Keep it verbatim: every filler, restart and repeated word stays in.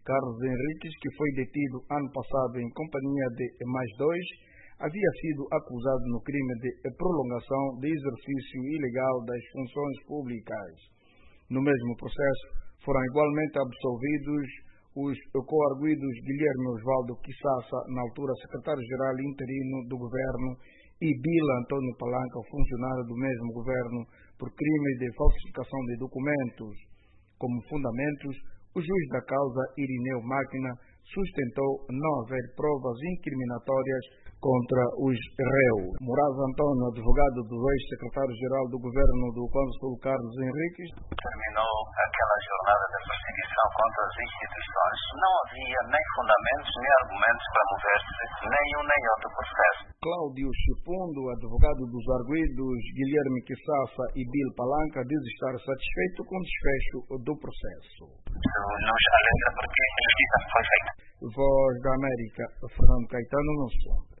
Carlos Henriques, que foi detido ano passado em companhia de mais dois, havia sido acusado no crime de prolongação de exercício ilegal das funções públicas. No mesmo processo, foram igualmente absolvidos os coarguidos Guilherme Osvaldo Quissassa, na altura secretário-geral interino do governo, e Bila Antônio Palanca, funcionário do mesmo governo, por crime de falsificação de documentos. Como fundamentos, o juiz da causa, Irineu Máquina, sustentou não haver provas incriminatórias contra os réus. Moraes Antônio, advogado do ex-secretário-geral do governo do Cônsul Carlos Henriques, terminou aquela jornada de perseguição contra as instituições. Não havia nem fundamentos, nem argumentos para mover-se nenhum nem outro processo. Cláudio Chipundo, advogado dos arguidos Guilherme Quissassa e Bill Palanca, diz estar satisfeito com o desfecho do processo. Nos alegra porque a justiça foi feita. Voz da América, Fernando Caetano, no som.